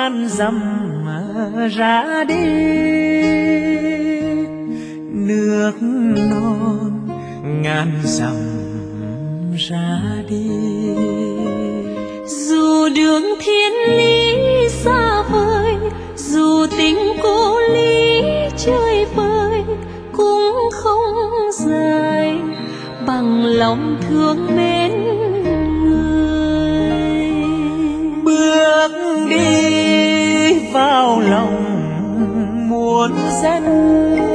ngàn dặm ra đi, nước non ngàn dặm ra đi. Dù đường thiên lý xa vời, dù tình cô lý chơi vơi, cũng không dài bằng lòng thương mến người. Bước đi vào lòng muôn dân,